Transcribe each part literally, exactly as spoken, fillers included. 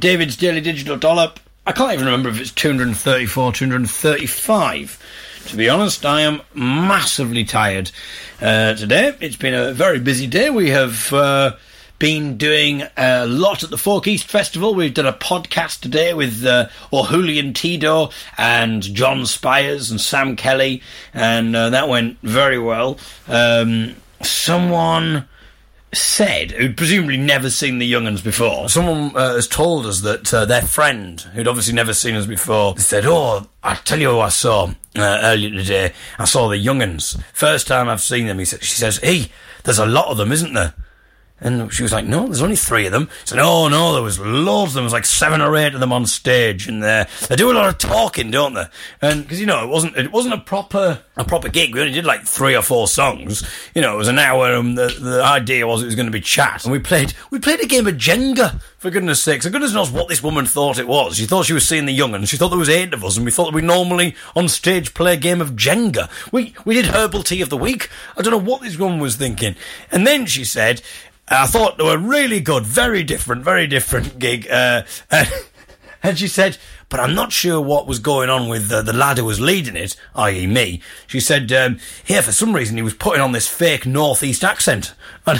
David's Daily Digital Dollop. I can't even remember if it's two hundred thirty-four, two hundred thirty-five. To be honest, I am massively tired uh, today. It's been a very busy day. We have uh, been doing a lot at the Folk East Festival. We've done a podcast today with uh, O'Hulian Tido and John Spires and Sam Kelly, and uh, that went very well. Um, someone said, who'd presumably never seen the Young'uns before, someone uh, has told us that uh, their friend, who'd obviously never seen us before, said, oh, I tell you who I saw uh, earlier today. I saw the Young'uns. First time I've seen them. He sa- she says, hey, there's a lot of them, isn't there? And she was like, no, there's only three of them. She said, oh, no, there was loads of them. There was like seven or eight of them on stage. And uh, they do a lot of talking, don't they? And because, you know, it wasn't it wasn't a proper a proper gig. We only did like three or four songs. You know, it was an hour, and the, the idea was it was going to be chat. And we played we played a game of Jenga, for goodness sakes. And goodness knows what this woman thought it was. She thought she was seeing the Young'uns. She thought there was eight of us, and we thought that we normally on stage play a game of Jenga. We, we did Herbal Tea of the Week. I don't know what this woman was thinking. And then she said, I thought they were really good, very different, very different gig. Uh, uh, and she said, but I'm not sure what was going on with uh, the lad who was leading it, that is me. She said, um, here, for some reason, he was putting on this fake northeast accent. And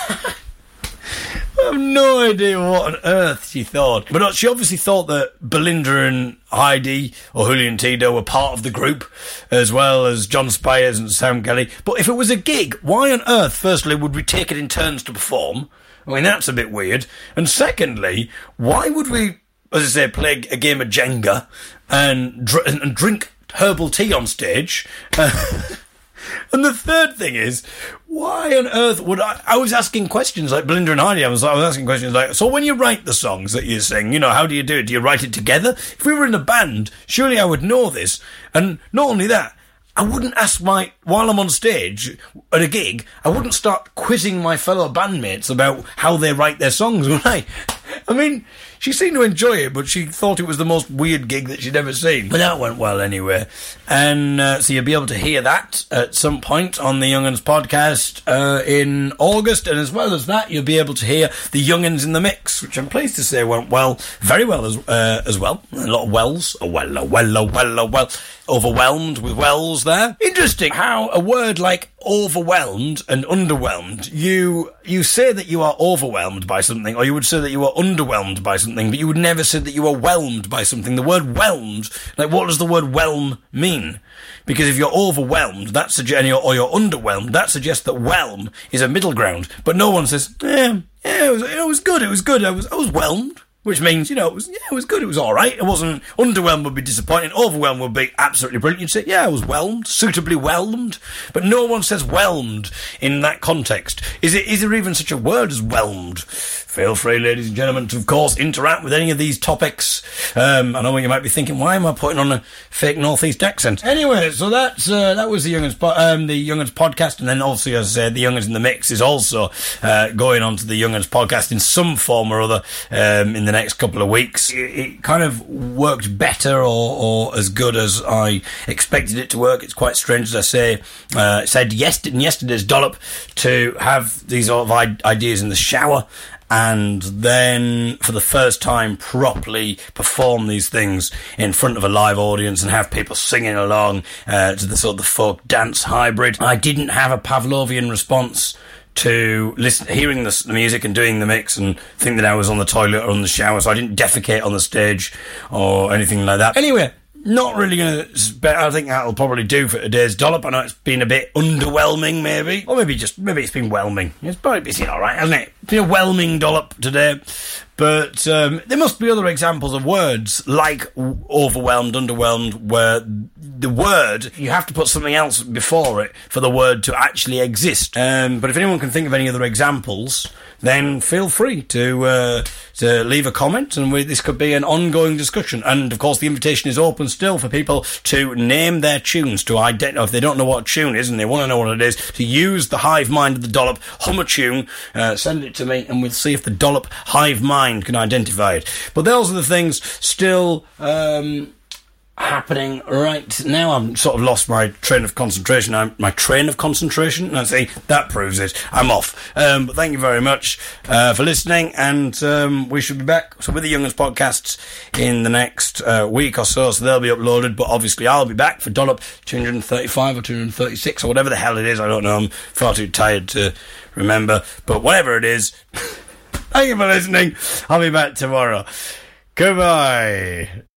I have no idea what on earth she thought. But uh, she obviously thought that Belinda and Heidi, or Julian Tido, were part of the group, as well as John Spires and Sam Kelly. But if it was a gig, why on earth, firstly, would we take it in turns to perform? I mean, that's a bit weird. And secondly, why would we, as I say, play a game of Jenga and, dr- and drink herbal tea on stage? Uh, and the third thing is, why on earth would I... I was asking questions like Belinda and Heidi. I was, I was asking questions like, so when you write the songs that you sing, you know, how do you do it? Do you write it together? If we were in a band, surely I would know this. And not only that, I wouldn't ask my... While I'm on stage at a gig, I wouldn't start quizzing my fellow bandmates about how they write their songs, would I? I mean, she seemed to enjoy it, but she thought it was the most weird gig that she'd ever seen. But that went well anyway. And uh, so you'll be able to hear that at some point on the Young'uns podcast uh, in August. And as well as that, you'll be able to hear the Young'uns in the Mix, which I'm pleased to say went well, very well as uh, as well. A lot of wells. A well, a well, a well, a well. Overwhelmed with wells there. Interesting how a word like overwhelmed and underwhelmed, you you say that you are overwhelmed by something, or you would say that you are underwhelmed by something, but you would never say that you are whelmed by something. The word whelmed, like what does the word whelm mean? Because if you're overwhelmed, that suggests, or you're underwhelmed, that suggests that whelm is a middle ground. But no one says, yeah, yeah, it was, it was good, it was good, I was, I was whelmed. Which means, you know, it was, yeah, it was good, it was alright. It wasn't, underwhelmed would be disappointing, overwhelmed would be absolutely brilliant. You'd say, yeah, I was whelmed, suitably whelmed. But no one says whelmed in that context. Is it, is there even such a word as whelmed? Feel free, ladies and gentlemen, to, of course, interact with any of these topics. Um, I know what you might be thinking, why am I putting on a fake northeast accent? Anyway, so that's, uh, that was the Young'uns, po- um, the Young'uns podcast, and then obviously, as I said, the Young'uns in the Mix is also, uh, going on to the Young'uns podcast in some form or other, um, in the next couple of weeks. It, it kind of worked better or, or as good as I expected it to work. It's quite strange, as I say, uh, said yesterday, in yesterday's dollop to have these sort of I- ideas in the shower, and then for the first time properly perform these things in front of a live audience and have people singing along uh, to the sort of the folk dance hybrid. I didn't have a Pavlovian response to listen, hearing the, the music and doing the mix and think that I was on the toilet or on the shower, so I didn't defecate on the stage or anything like that. Anyway, not really going to... I think that'll probably do for today's dollop. I know it's been a bit underwhelming, maybe. Or maybe just... Maybe it's been whelming. It's probably been alright, hasn't it? It's been a whelming dollop today. But um, there must be other examples of words like overwhelmed, underwhelmed, where the word, you have to put something else before it for the word to actually exist. Um, but if anyone can think of any other examples, then feel free to uh, to leave a comment, and we, this could be an ongoing discussion. And, of course, the invitation is open still for people to name their tunes, to identify, if they don't know what a tune is and they want to know what it is, to use the hive mind of the dollop, hum a tune, uh, send it to me, and we'll see if the dollop hive mind can identify it. But those are the things still um, happening right now. I've sort of lost my train of concentration. I'm, my train of concentration? I see, that proves it. I'm off. Um, but thank you very much uh, for listening, and um, we should be back so with the Young'uns podcasts in the next uh, week or so, so they'll be uploaded, but obviously I'll be back for Dollop two thirty-five or two thirty-six or whatever the hell it is. I don't know. I'm far too tired to remember, but whatever it is, thank you for listening. I'll be back tomorrow. Goodbye.